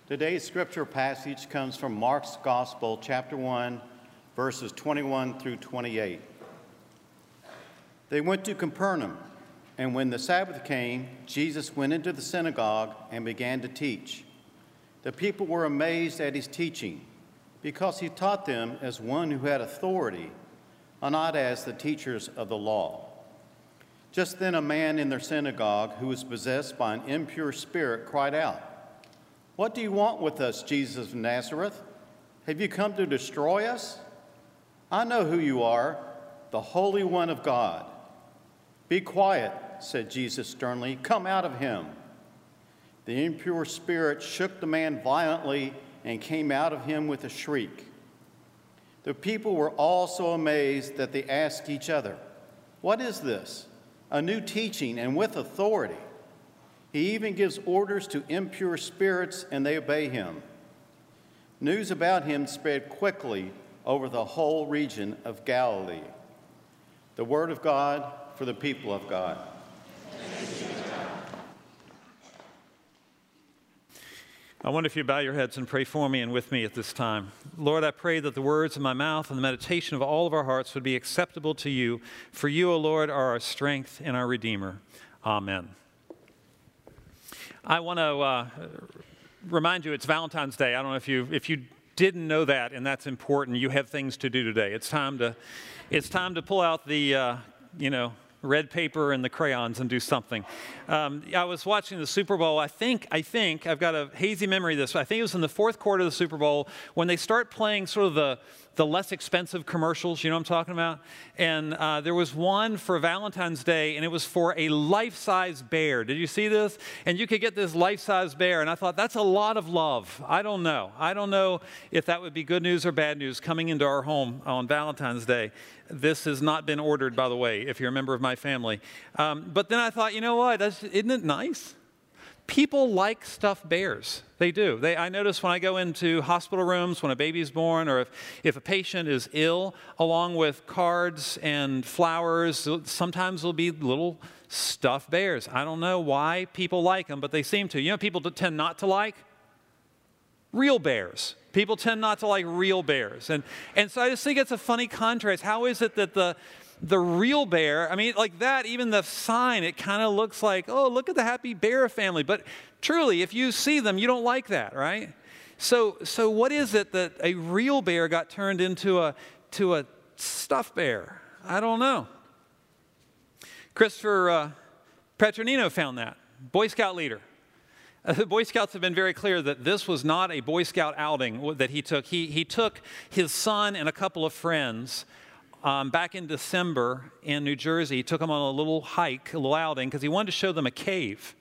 Today's scripture passage comes from Mark's Gospel, chapter 1, verses 21 through 28. They went to Capernaum, and when the Sabbath came, Jesus went into the synagogue and began to teach. The people were amazed at his teaching, because he taught them as one who had authority, and not as the teachers of the law. Just then a man in their synagogue who was possessed by an impure spirit cried out, "What do you want with us, Jesus of Nazareth? Have you come to destroy us? I know who you are, the Holy One of God." "Be quiet," said Jesus sternly. "Come out of him." The impure spirit shook the man violently and came out of him with a shriek. The people were all so amazed that they asked each other, "What is this? A new teaching and with authority. He even gives orders to impure spirits, and they obey him." News about him spread quickly over the whole region of Galilee. The word of God for the people of God. I wonder if you bow your heads and pray for me and with me at this time. Lord, I pray that the words of my mouth and the meditation of all of our hearts would be acceptable to you. For you, O Lord, are our strength and our Redeemer. Amen. I want to remind you it's Valentine's Day. I don't know if you didn't know that, and that's important. You have things to do today. It's time to pull out the red paper and the crayons and do something. I was watching the Super Bowl. I think I've got a hazy memory of this. I think it was in the fourth quarter of the Super Bowl when they start playing sort of the less expensive commercials. You know what I'm talking about? And there was one for Valentine's Day, and it was for a life-size bear. Did you see this? And you could get this life-size bear, and I thought, that's a lot of love. I don't know if that would be good news or bad news coming into our home on Valentine's Day. This has not been ordered, by the way, if you're a member of my family. But then I thought, you know what? Isn't it nice? People like stuffed bears. They do. I notice when I go into hospital rooms when a baby's born, or if a patient is ill, along with cards and flowers, sometimes there'll be little stuffed bears. I don't know why people like them, but they seem to. You know, people tend not to like real bears. People tend not to like real bears. And so I just think it's a funny contrast. How is it that the real bear, I mean, like that, even the sign, it kind of looks like, oh, look at the happy bear family. But truly, if you see them, you don't like that, right? So what is it that a real bear got turned into a stuffed bear? I don't know. Christopher Petronino found that, Boy Scout leader. The Boy Scouts have been very clear that this was not a Boy Scout outing that he took. He took his son and a couple of friends back in December in New Jersey. He took them on a little hike, a little outing, because he wanted to show them a cave.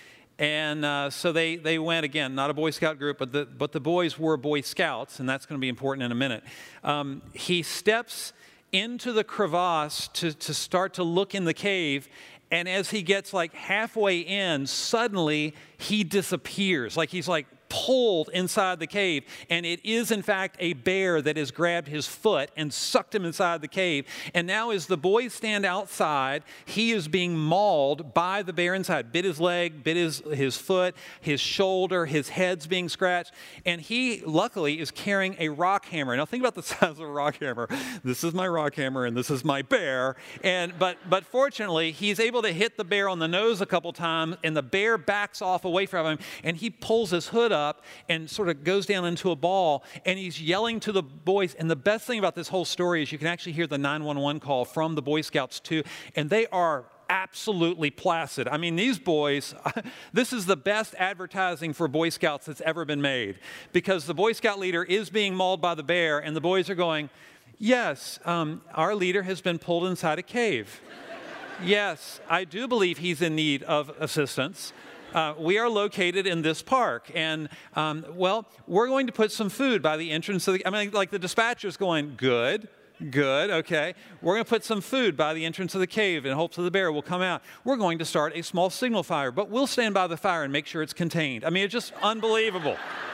And so they went, again, not a Boy Scout group, but the boys were Boy Scouts, and that's going to be important in a minute. He steps into the crevasse to start to look in the cave, and as he gets like halfway in, suddenly he disappears. Like he's like pulled inside the cave, and it is in fact a bear that has grabbed his foot and sucked him inside the cave. And now as the boys stand outside, he is being mauled by the bear inside. Bit his leg, bit his foot, his shoulder, his head's being scratched, and he luckily is carrying a rock hammer. Now think about the size of a rock hammer. This is my rock hammer and this is my bear. But fortunately, he's able to hit the bear on the nose a couple times, and the bear backs off away from him, and he pulls his hood up and sort of goes down into a ball, and he's yelling to the boys. And the best thing about this whole story is you can actually hear the 911 call from the Boy Scouts too, and they are absolutely placid. I mean, these boys, this is the best advertising for Boy Scouts that's ever been made, because the Boy Scout leader is being mauled by the bear, and the boys are going, "Yes, our leader has been pulled inside a cave. Yes, I do believe he's in need of assistance. We are located in this park, and, we're going to put some food by the entrance of the dispatcher's going, good, okay. We're going to put some food by the entrance of the cave in hopes that the bear will come out. We're going to start a small signal fire, but we'll stand by the fire and make sure it's contained." I mean, it's just unbelievable.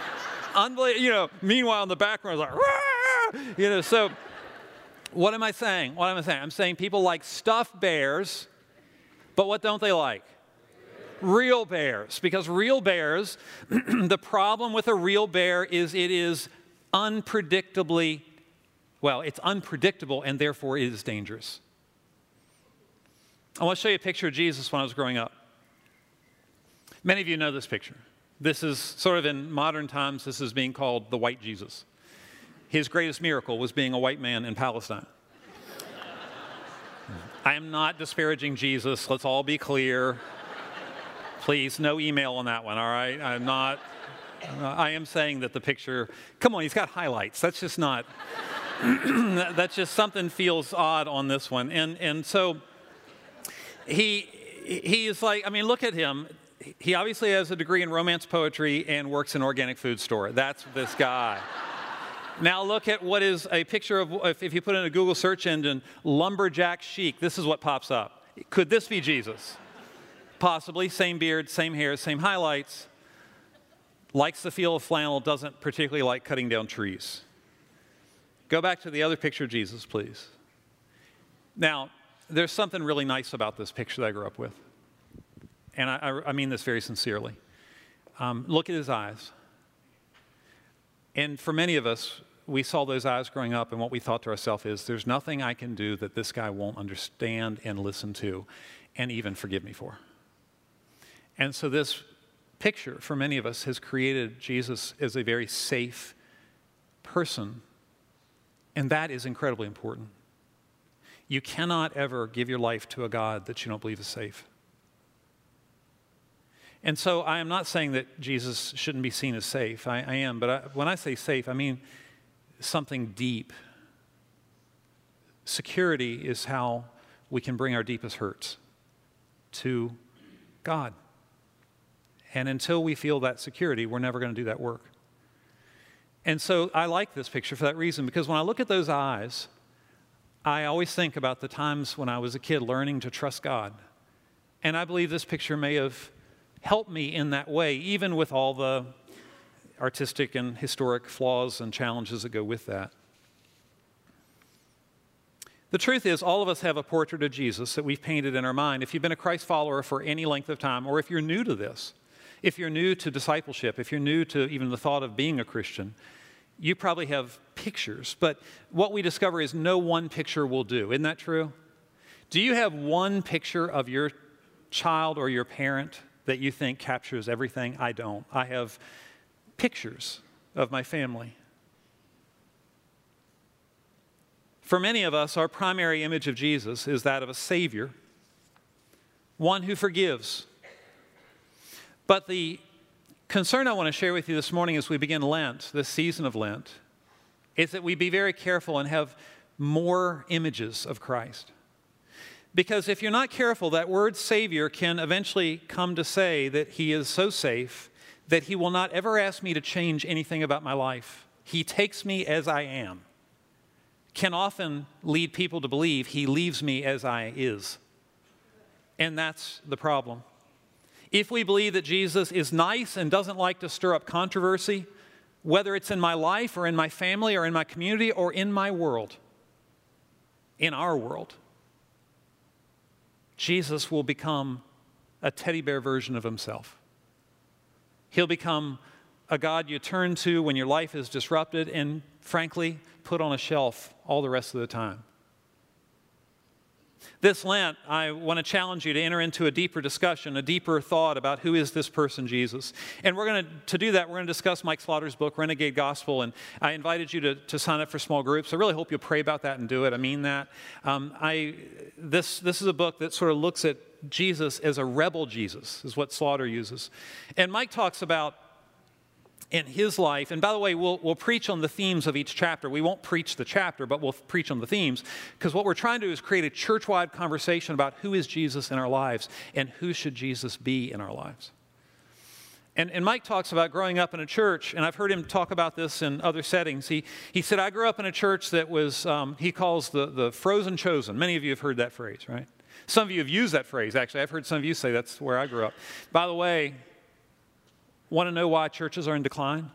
Meanwhile, in the background, it's like, Rah! So what am I saying? I'm saying people like stuffed bears, but what don't they like? Real bears, because real bears, the problem with a real bear is it is unpredictably, well, it's unpredictable and therefore it is dangerous. I want to show you a picture of Jesus when I was growing up. Many of you know this picture. This is sort of in modern times, this is being called the white Jesus. His greatest miracle was being a white man in Palestine. I am not disparaging Jesus. Let's all be clear. Please, no email on that one, all right? I am saying that the picture, come on, he's got highlights. That's just not, that's just something feels odd on this one. And so he is like, I mean, look at him. He obviously has a degree in romance poetry and works in an organic food store. That's this guy. Now look at what is a picture of, if you put in a Google search engine, lumberjack chic, this is what pops up. Could this be Jesus? Possibly, same beard, same hair, same highlights. Likes the feel of flannel, doesn't particularly like cutting down trees. Go back to the other picture of Jesus, please. Now, there's something really nice about this picture that I grew up with. And I mean this very sincerely. Look at his eyes. And for many of us, we saw those eyes growing up, and what we thought to ourselves is, there's nothing I can do that this guy won't understand and listen to and even forgive me for. And so this picture, for many of us, has created Jesus as a very safe person, and that is incredibly important. You cannot ever give your life to a God that you don't believe is safe. And so I am not saying that Jesus shouldn't be seen as safe. I am, but when I say safe, I mean something deep. Security is how we can bring our deepest hurts to God. And until we feel that security, we're never going to do that work. And so I like this picture for that reason, because when I look at those eyes, I always think about the times when I was a kid learning to trust God. And I believe this picture may have helped me in that way, even with all the artistic and historic flaws and challenges that go with that. The truth is, all of us have a portrait of Jesus that we've painted in our mind. If you've been a Christ follower for any length of time, or if you're new to this, if you're new to discipleship, if you're new to even the thought of being a Christian, you probably have pictures. But what we discover is no one picture will do. Isn't that true? Do you have one picture of your child or your parent that you think captures everything? I don't. I have pictures of my family. For many of us, our primary image of Jesus is that of a Savior, one who forgives. But the concern I want to share with you this morning as we begin Lent, this season of Lent, is that we be very careful and have more images of Christ. Because if you're not careful, that word Savior can eventually come to say that He is so safe that He will not ever ask me to change anything about my life. He takes me as I am. Can often lead people to believe He leaves me as I is. And that's the problem. If we believe that Jesus is nice and doesn't like to stir up controversy, whether it's in my life or in my family or in my community or in my world, in our world, Jesus will become a teddy bear version of Himself. He'll become a God you turn to when your life is disrupted and, frankly, put on a shelf all the rest of the time. This Lent, I want to challenge you to enter into a deeper discussion, a deeper thought about who is this person, Jesus. And to do that, we're going to discuss Mike Slaughter's book, Renegade Gospel, and I invited you to sign up for small groups. I really hope you'll pray about that and do it. I mean that. This is a book that sort of looks at Jesus as a rebel Jesus, is what Slaughter uses. And Mike talks about in his life, and by the way, we'll preach on the themes of each chapter. We won't preach the chapter, but we'll preach on the themes, because what we're trying to do is create a church-wide conversation about who is Jesus in our lives and who should Jesus be in our lives. And Mike talks about growing up in a church, and I've heard him talk about this in other settings. He said, I grew up in a church that was, he calls the frozen chosen. Many of you have heard that phrase, right? Some of you have used that phrase, actually. I've heard some of you say that's where I grew up. By the way, want to know why churches are in decline?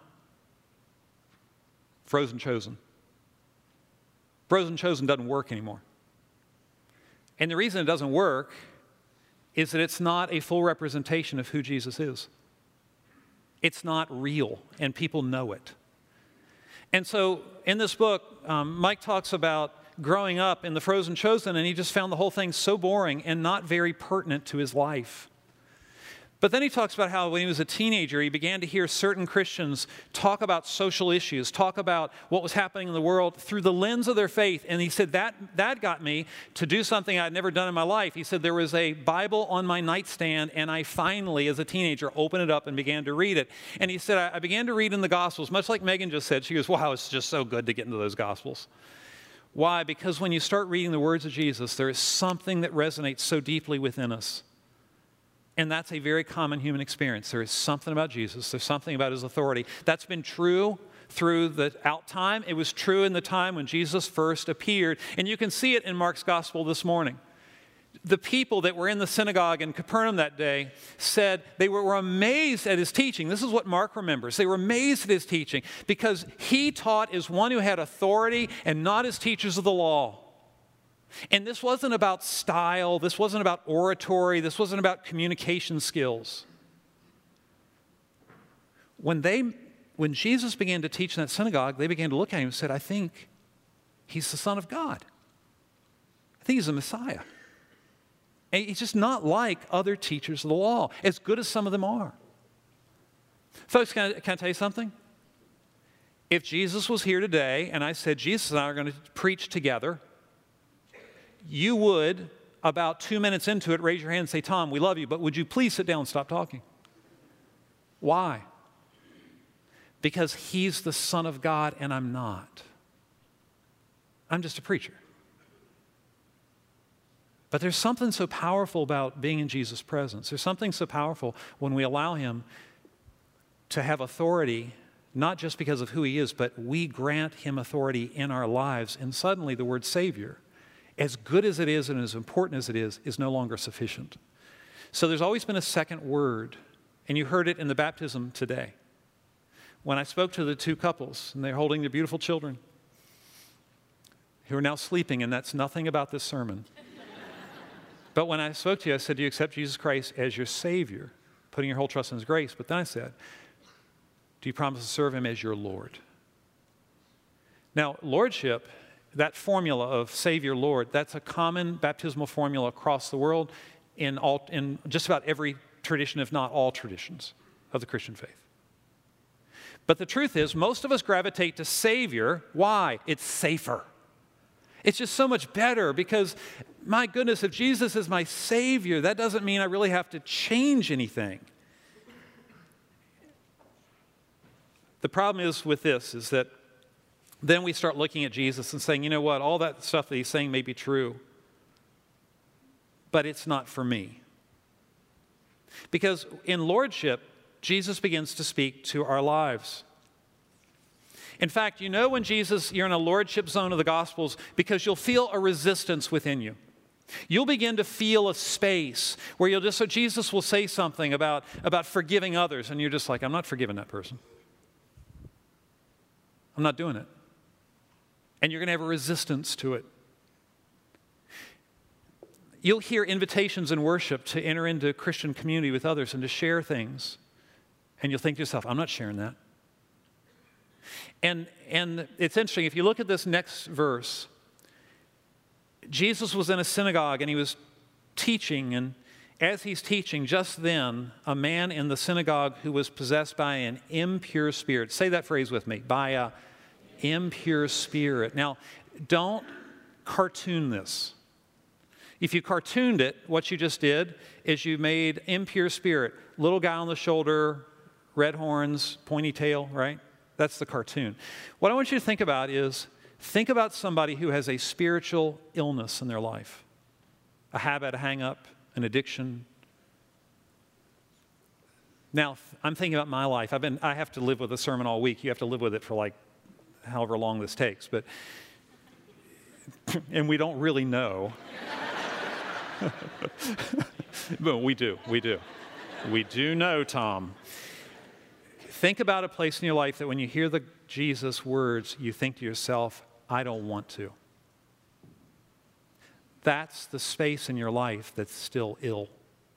Frozen chosen. Frozen chosen doesn't work anymore. And the reason it doesn't work is that it's not a full representation of who Jesus is. It's not real, and people know it. And so in this book, Mike talks about growing up in the Frozen Chosen, and he just found the whole thing so boring and not very pertinent to his life. But then he talks about how when he was a teenager, he began to hear certain Christians talk about social issues, talk about what was happening in the world through the lens of their faith. And he said that got me to do something I'd never done in my life. He said there was a Bible on my nightstand, and I finally, as a teenager, opened it up and began to read it. And he said, I began to read in the Gospels, much like Megan just said. She goes, wow, it's just so good to get into those Gospels. Why? Because when you start reading the words of Jesus, there is something that resonates so deeply within us. And that's a very common human experience. There is something about Jesus. There's something about his authority. That's been true through the out time. It was true in the time when Jesus first appeared. And you can see it in Mark's gospel this morning. The people that were in the synagogue in Capernaum that day said they were amazed at his teaching. This is what Mark remembers. They were amazed at his teaching because he taught as one who had authority and not as teachers of the law. And this wasn't about style. This wasn't about oratory. This wasn't about communication skills. When Jesus began to teach in that synagogue, they began to look at him and said, I think he's the Son of God. I think he's the Messiah. And he's just not like other teachers of the law, as good as some of them are. Folks, can I tell you something? If Jesus was here today and I said, Jesus and I are going to preach together, you would, about 2 minutes into it, raise your hand and say, Tom, we love you, but would you please sit down and stop talking? Why? Because he's the Son of God and I'm not. I'm just a preacher. But there's something so powerful about being in Jesus' presence. There's something so powerful when we allow him to have authority, not just because of who he is, but we grant him authority in our lives. And suddenly the word Savior, as good as it is and as important as it is no longer sufficient. So there's always been a second word, and you heard it in the baptism today. When I spoke to the two couples, and they're holding their beautiful children, who are now sleeping, and that's nothing about this sermon. But when I spoke to you, I said, do you accept Jesus Christ as your Savior, putting your whole trust in his grace? But then I said, do you promise to serve him as your Lord? Now, lordship, that formula of Savior, Lord, that's a common baptismal formula across the world in just about every tradition, if not all traditions of the Christian faith. But the truth is, most of us gravitate to Savior. Why? It's safer. It's just so much better because, my goodness, if Jesus is my Savior, that doesn't mean I really have to change anything. The problem is with this, is that then we start looking at Jesus and saying, you know what, all that stuff that he's saying may be true, but it's not for me. Because in lordship, Jesus begins to speak to our lives. In fact, you know when you're in a lordship zone of the Gospels because you'll feel a resistance within you. You'll begin to feel a space where so Jesus will say something about forgiving others, and you're just like, I'm not forgiving that person. I'm not doing it. And you're going to have a resistance to it. You'll hear invitations in worship to enter into Christian community with others and to share things. And you'll think to yourself, I'm not sharing that. And it's interesting, if you look at this next verse, Jesus was in a synagogue and he was teaching, and as he's teaching, just then, a man in the synagogue who was possessed by an impure spirit. Say that phrase with me, by a impure spirit. Now, don't cartoon this. If you cartooned it, what you just did is you made impure spirit, little guy on the shoulder, red horns, pointy tail, right? That's the cartoon. What I want you to think about is, think about somebody who has a spiritual illness in their life, a habit, a hang-up, an addiction. Now, I'm thinking about my life. I have to live with a sermon all week. You have to live with it for like however long this takes, and we don't really know. But we do. We do know, Tom. Think about a place in your life that when you hear the Jesus words, you think to yourself, I don't want to. That's the space in your life that's still ill.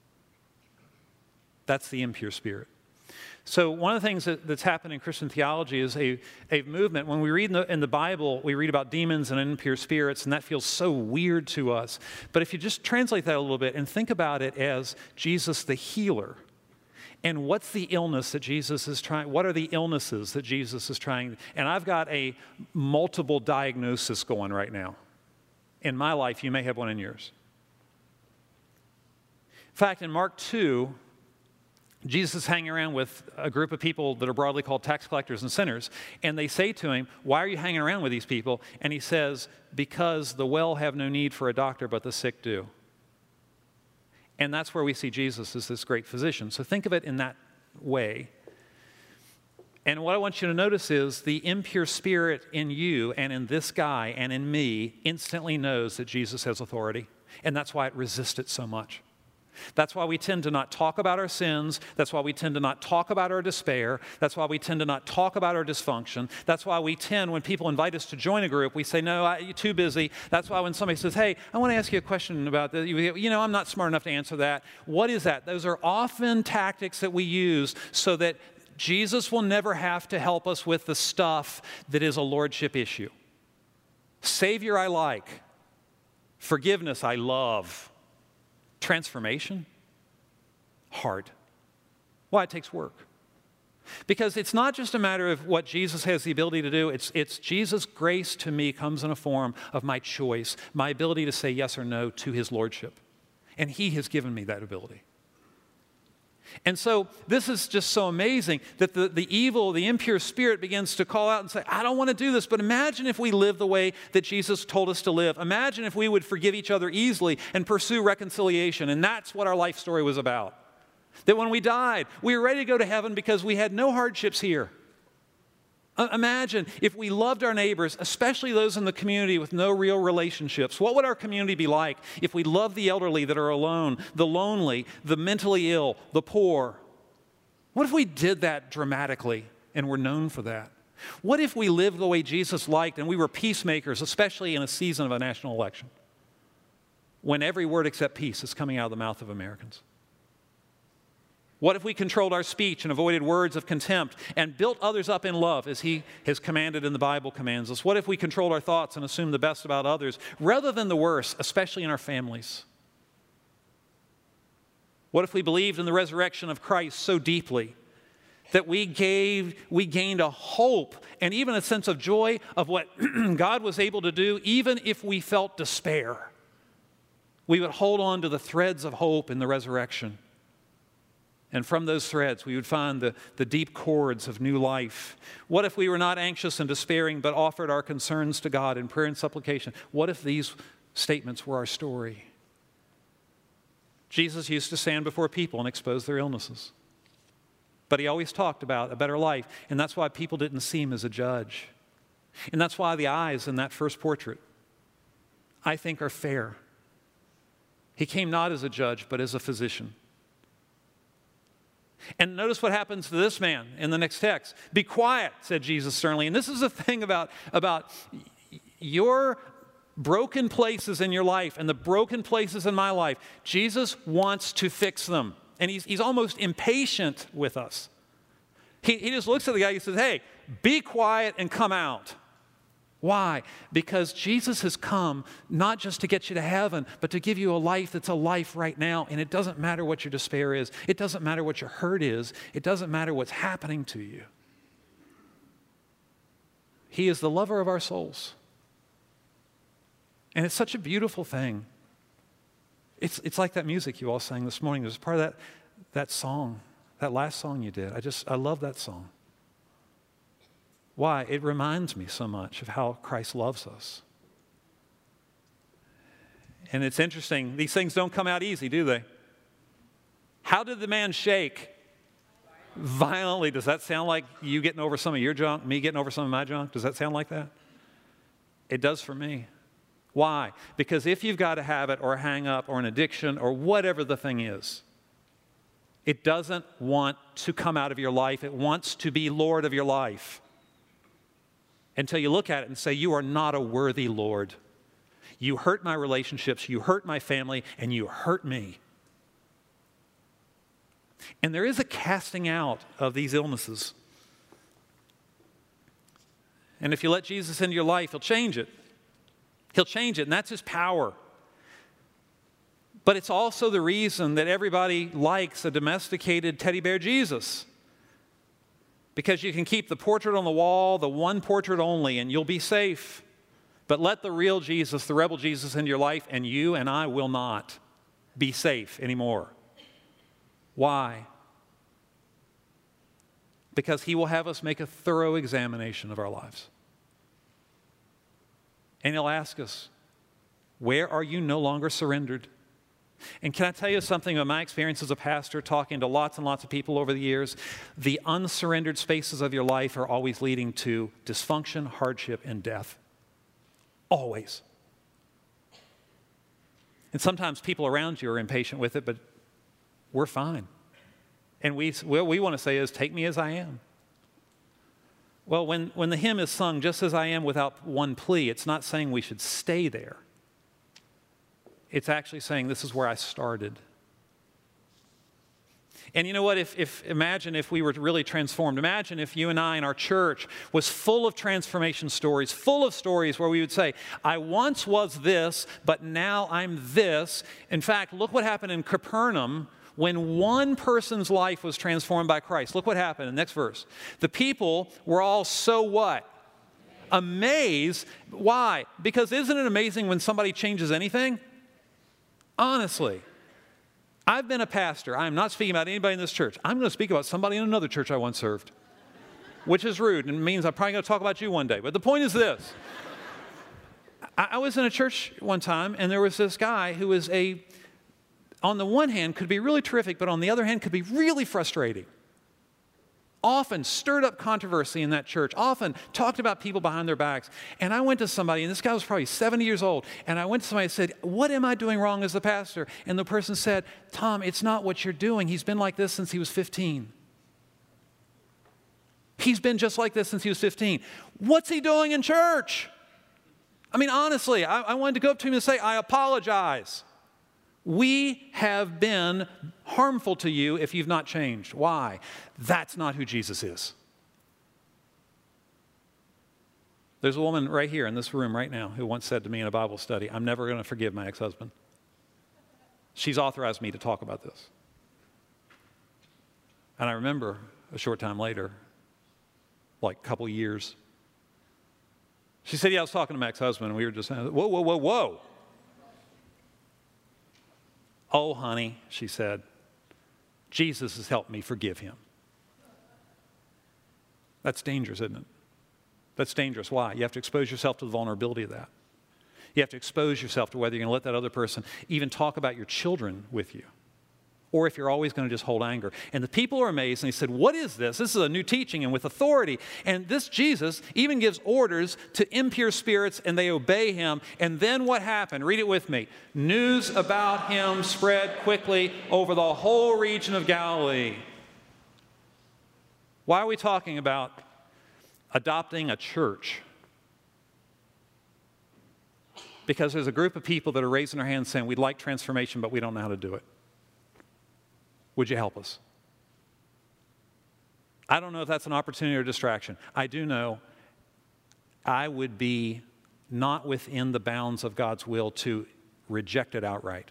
That's the impure spirit. So one of the things that's happened in Christian theology is a movement. When we read in the Bible, we read about demons and impure spirits, and that feels so weird to us. But if you just translate that a little bit and think about it as Jesus the healer, and what's the illness that Jesus is trying, what are the illnesses that Jesus is trying, and I've got a multiple diagnosis going right now. In my life, you may have one in yours. In fact, in Mark 2, Jesus is hanging around with a group of people that are broadly called tax collectors and sinners, and they say to him, "Why are you hanging around with these people?" And he says, "Because the well have no need for a doctor, but the sick do." And that's where we see Jesus as this great physician. So think of it in that way. And what I want you to notice is the impure spirit in you and in this guy and in me instantly knows that Jesus has authority, and that's why it resists it so much. That's why we tend to not talk about our sins. That's why we tend to not talk about our despair. That's why we tend to not talk about our dysfunction. That's why we tend, when people invite us to join a group, we say, "No, you're too busy." That's why when somebody says, "Hey, I want to ask you a question about this," I'm not smart enough to answer that. What is that? Those are often tactics that we use so that Jesus will never have to help us with the stuff that is a lordship issue. Savior I like. Forgiveness I love. Transformation? Hard. Why? It takes work. Because it's not just a matter of what Jesus has the ability to do. It's Jesus' grace to me comes in a form of my choice, my ability to say yes or no to his lordship. And he has given me that ability. And so this is just so amazing that the evil, the impure spirit begins to call out and say, "I don't want to do this, but imagine if we live the way that Jesus told us to live. Imagine if we would forgive each other easily and pursue reconciliation." And that's what our life story was about. That when we died, we were ready to go to heaven because we had no hardships here. Imagine if we loved our neighbors, especially those in the community with no real relationships. What would our community be like if we loved the elderly that are alone, the lonely, the mentally ill, the poor? What if we did that dramatically and were known for that? What if we lived the way Jesus liked and we were peacemakers, especially in a season of a national election, when every word except peace is coming out of the mouth of Americans? What if we controlled our speech and avoided words of contempt and built others up in love as he has commanded and the Bible commands us? What if we controlled our thoughts and assumed the best about others rather than the worst, especially in our families? What if we believed in the resurrection of Christ so deeply that we gained a hope and even a sense of joy of what God was able to do, even if we felt despair? We would hold on to the threads of hope in the resurrection. And from those threads, we would find the deep chords of new life. What if we were not anxious and despairing, but offered our concerns to God in prayer and supplication? What if these statements were our story? Jesus used to stand before people and expose their illnesses. But he always talked about a better life, and that's why people didn't see him as a judge. And that's why the eyes in that first portrait, I think, are fair. He came not as a judge, but as a physician. And notice what happens to this man in the next text. "Be quiet," said Jesus sternly. And this is the thing about your broken places in your life and the broken places in my life. Jesus wants to fix them. And he's almost impatient with us. He just looks at the guy and says, "Hey, be quiet and come out." Why? Because Jesus has come not just to get you to heaven, but to give you a life that's a life right now. And it doesn't matter what your despair is. It doesn't matter what your hurt is. It doesn't matter what's happening to you. He is the lover of our souls. And it's such a beautiful thing. It's like that music you all sang this morning. It was part of that song, that last song you did. I love that song. Why? It reminds me so much of how Christ loves us. And it's interesting, these things don't come out easy, do they? How did the man shake? Violently. Does that sound like you getting over some of your junk, me getting over some of my junk? Does that sound like that? It does for me. Why? Because if you've got a habit or a hang up or an addiction or whatever the thing is, it doesn't want to come out of your life. It wants to be Lord of your life. Until you look at it and say, "You are not a worthy Lord. You hurt my relationships, you hurt my family, and you hurt me." And there is a casting out of these illnesses. And if you let Jesus into your life, He'll change it. He'll change it, and that's His power. But it's also the reason that everybody likes a domesticated teddy bear Jesus. Because you can keep the portrait on the wall, the one portrait only, and you'll be safe. But let the real Jesus, the rebel Jesus, into your life, and you and I will not be safe anymore. Why? Because He will have us make a thorough examination of our lives. And He'll ask us, where are you no longer surrendered? And can I tell you something about my experience as a pastor, talking to lots and lots of people over the years? The unsurrendered spaces of your life are always leading to dysfunction, hardship, and death. Always. And sometimes people around you are impatient with it, but we're fine. And what we want to say is, take me as I am. Well, when the hymn is sung, just as I am without one plea, it's not saying we should stay there. It's actually saying this is where I started. And you know what? Imagine if we were really transformed. Imagine if you and I in our church was full of transformation stories, full of stories where we would say, I once was this, but now I'm this. In fact, look what happened in Capernaum when one person's life was transformed by Christ. Look what happened in the next verse. The people were all so what? Amazed. Why? Because isn't it amazing when somebody changes anything? Honestly, I've been a pastor. I'm not speaking about anybody in this church. I'm going to speak about somebody in another church I once served, which is rude and means I'm probably going to talk about you one day. But the point is this. I was in a church one time, and there was this guy who was on the one hand, could be really terrific, but on the other hand, could be really frustrating. Often stirred up controversy in that church, often talked about people behind their backs. And I went to somebody, and this guy was probably 70 years old, and I went to somebody and said, what am I doing wrong as a pastor? And the person said, Tom, it's not what you're doing. He's been like this since he was 15. He's been just like this since he was 15. What's he doing in church? I mean, honestly, I wanted to go up to him and say, I apologize. We have been harmful to you if you've not changed. Why? That's not who Jesus is. There's a woman right here in this room right now who once said to me in a Bible study, I'm never going to forgive my ex-husband. She's authorized me to talk about this. And I remember a short time later, like a couple years, she said, yeah, I was talking to my ex-husband, and we were just saying, whoa, whoa, whoa, whoa. Oh, honey, she said, Jesus has helped me forgive him. That's dangerous, isn't it? That's dangerous. Why? You have to expose yourself to the vulnerability of that. You have to expose yourself to whether you're going to let that other person even talk about your children with you, or if you're always going to just hold anger. And the people are amazed, and they said, what is this? This is a new teaching and with authority. And this Jesus even gives orders to impure spirits, and they obey him. And then what happened? Read it with me. News about him spread quickly over the whole region of Galilee. Why are we talking about adopting a church? Because there's a group of people that are raising their hands saying, we'd like transformation, but we don't know how to do it. Would you help us? I don't know if that's an opportunity or a distraction. I do know I would be not within the bounds of God's will to reject it outright.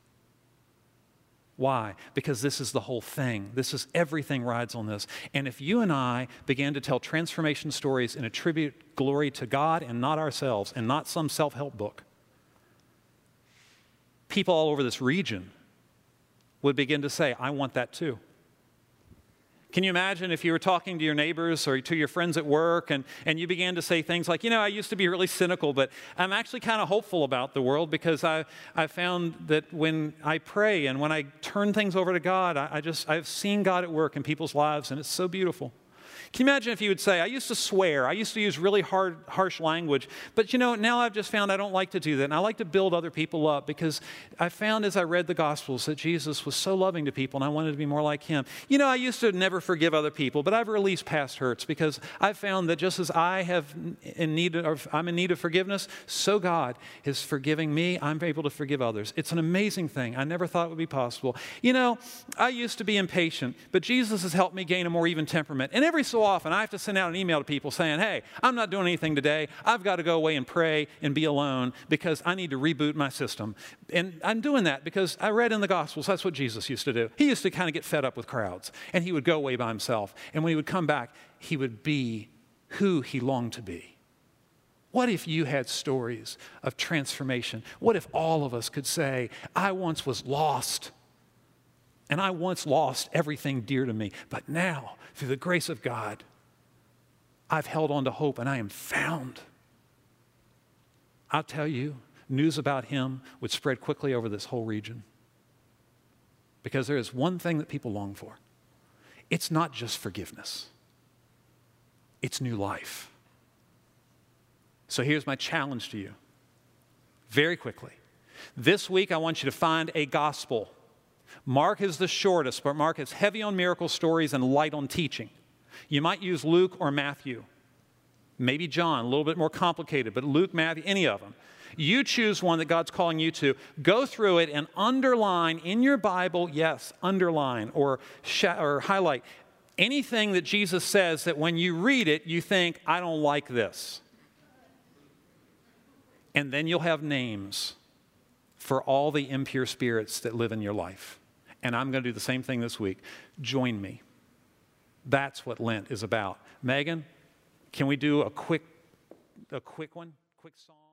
Why? Because this is the whole thing. Everything rides on this. And if you and I began to tell transformation stories and attribute glory to God and not ourselves and not some self-help book, people all over this region would begin to say, I want that too. Can you imagine if you were talking to your neighbors or to your friends at work and you began to say things like, I used to be really cynical, but I'm actually kind of hopeful about the world because I found that when I pray and when I turn things over to God, I've seen God at work in people's lives, and it's so beautiful. Can you imagine if you would say, I used to swear, I used to use really harsh language, but now I've just found I don't like to do that, and I like to build other people up, because I found as I read the Gospels that Jesus was so loving to people, and I wanted to be more like him. I used to never forgive other people, but I've released past hurts, because I've found that just as I'm in need of forgiveness, so God is forgiving me. I'm able to forgive others. It's an amazing thing. I never thought it would be possible. I used to be impatient, but Jesus has helped me gain a more even temperament. And every so often, I have to send out an email to people saying, hey, I'm not doing anything today. I've got to go away and pray and be alone because I need to reboot my system. And I'm doing that because I read in the Gospels, that's what Jesus used to do. He used to kind of get fed up with crowds, and he would go away by himself. And when he would come back, he would be who he longed to be. What if you had stories of transformation? What if all of us could say, I once was lost, and I once lost everything dear to me, but now, through the grace of God, I've held on to hope and I am found. I'll tell you, news about him would spread quickly over this whole region, because there is one thing that people long for. It's not just forgiveness. It's new life. So here's my challenge to you, very quickly. This week, I want you to find a gospel. Mark is the shortest, but Mark is heavy on miracle stories and light on teaching. You might use Luke or Matthew. Maybe John, a little bit more complicated, but Luke, Matthew, any of them. You choose one that God's calling you to. Go through it and underline in your Bible, yes, underline or highlight anything that Jesus says that when you read it, you think, I don't like this. And then you'll have names for all the impure spirits that live in your life. And I'm going to do the same thing this week. Join me. That's what Lent is about. Megan, can we do a quick one? Quick song?